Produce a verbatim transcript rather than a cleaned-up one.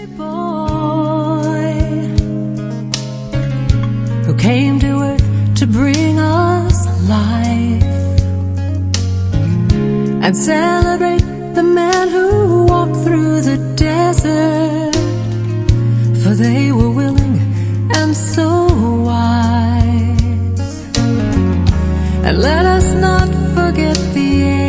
boy who came to earth to bring us life and celebrate the man who walked through the desert, for they were willing and so wise. And let us not forget the